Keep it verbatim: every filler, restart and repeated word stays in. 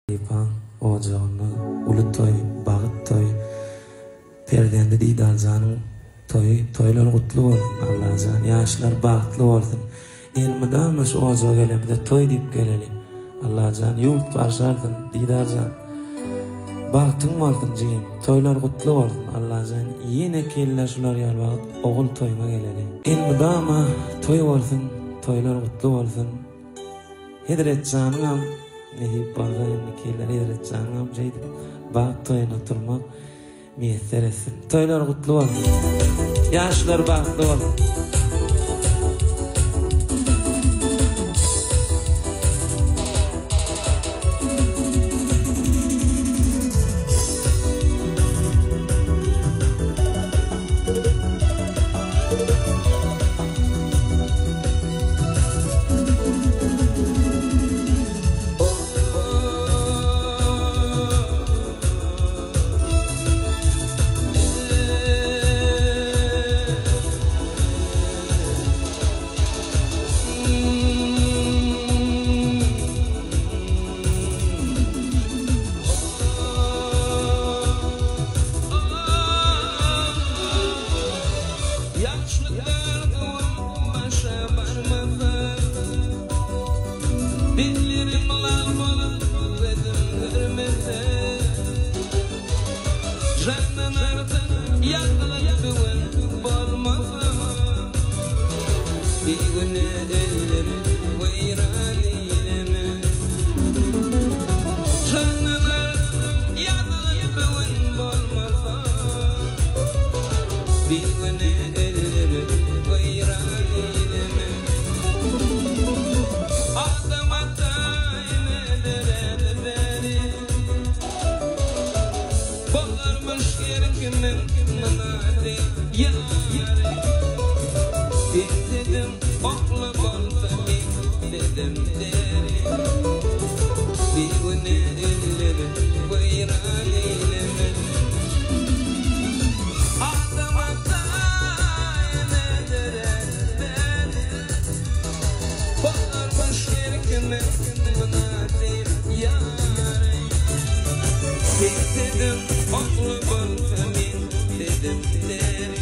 Ipan, ocağını, ulu toy, bağıt toy, perdende Didarcanın toy, toylar kutlu olsun Allah'can, yaşlar bağıtlı olsun. Elmeden şu ocağa gelelim de toy deyip gelelim Allah'can, yurt başardın Didarcan. Bağıtın olsun ciyim, toylar kutlu olsun Allah'can. Yine keller şular yer bağıt, oğul toyma gelelim. Elmeden toy olsun, toylar kutlu olsun. Hedret canım, nehip bargayımlı keller hedret canım ceydim. Bağıt toyuna oturmak müyesser etsin. Toylar kutlu olsun. Yaşlar bağıtlı olsun. Dedim, aklı bal femin, dedim, derim.